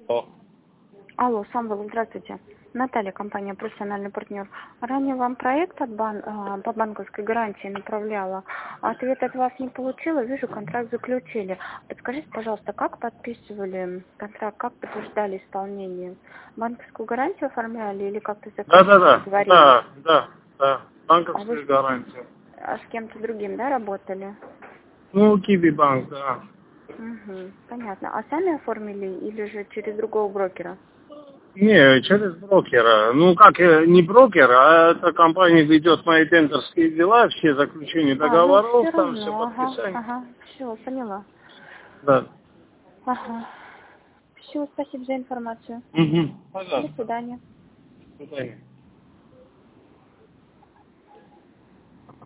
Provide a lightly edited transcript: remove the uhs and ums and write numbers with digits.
О. Алло, Самвел, здравствуйте. Наталья, компания «Профессиональный партнер». Ранее вам проект по банковской гарантии направляла. Ответ от вас не получила, вижу, контракт заключили. Подскажите, пожалуйста, как подписывали контракт, как подтверждали исполнение? Банковскую гарантию оформляли или как-то договорились? Да. А Банковская вы гарантия. с кем-то другим, да, работали? Ну, Киви-банк, да. Угу, понятно. А сами оформили или же через другого брокера? Не, через брокера. Ну, как, не брокер, а эта компания ведет мои тендерские дела, все заключения Ну все договоров, там все равно, подписания. все, поняла. Да. Ага. Все, спасибо за информацию. Угу. До Пожалуйста. свидания. До свидания.